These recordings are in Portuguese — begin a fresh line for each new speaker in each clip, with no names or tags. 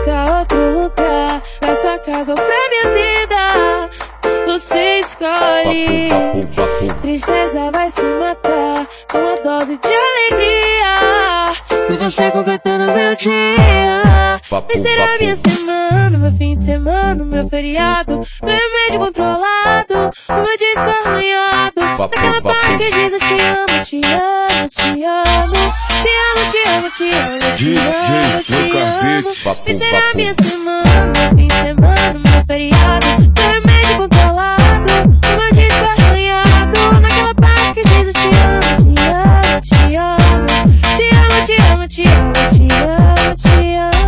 tal outro lugar, pra sua casa ou pra minha vida, você escolhe. Tristeza vai se matar com uma dose de alegria, e você completando meu dia. Vai ser a minha semana, meu fim de semana, meu feriado, meu remédio controlado, o meu disco arranhado, naquela parte que diz eu te amo, te amo, te amo, te amo, te amo, te amo, te amo, te amo. Vai ser a minha semana, meu fim de semana, meu feriado, meu remédio controlado, o meu disco arranhado, naquela parte que diz eu te amo, te amo, te amo, te amo, te amo, te amo, te amo, te amo.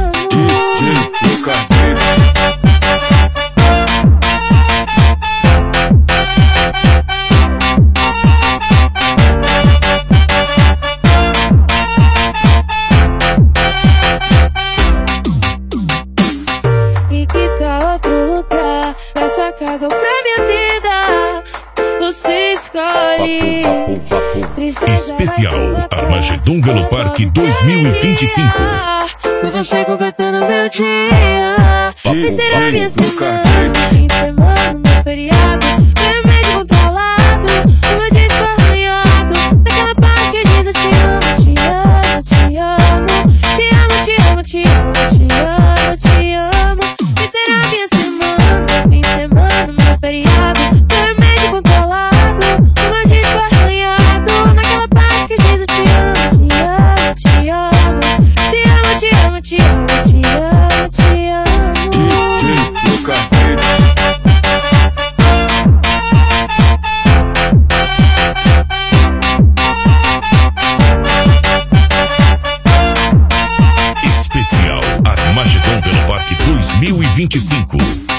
E que tal outro lugar, pra sua casa ou pra minha vida, você escolhe.
Especial Armagedon Velopark 2025.
E você completando meu dia. Vai ser a minha semana, meu fim de semana, meu feriado, meu remédio controlado, o meu disco arranhado, naquela parte que diz eu te amo, te amo, te amo, te amo, te amo, te amo, te amo, te amo. Vai ser a minha semana, meu fim de semana, meu feriado, meu remédio controlado, o meu disco arranhado, naquela parte que diz eu te amo, te amo, te amo, te amo, te amo, te amo, te amo, te amo.
Especial Armagedon Velopark 2025.